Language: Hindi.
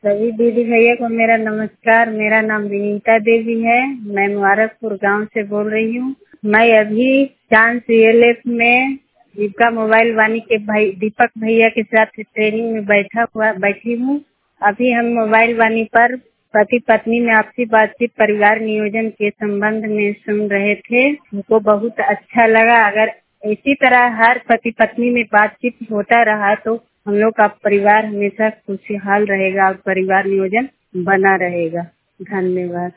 सभी दीदी भैया को मेरा नमस्कार। मेरा नाम विनीता देवी है। मैं मुबारकपुर गांव से बोल रही हूँ। मैं अभी चांद सीएलएफ में जीविका मोबाइल वाणी के भाई दीपक भैया के साथ ट्रेनिंग में बैठी हूँ। अभी हम मोबाइल वाणी पर पति पत्नी में आपसी बातचीत परिवार नियोजन के संबंध में सुन रहे थे। हमको बहुत अच्छा लगा। अगर इसी तरह हर पति पत्नी में बातचीत होता रहा तो हम लोग का परिवार हमेशा खुशहाल रहेगा और परिवार नियोजन बना रहेगा। धन्यवाद।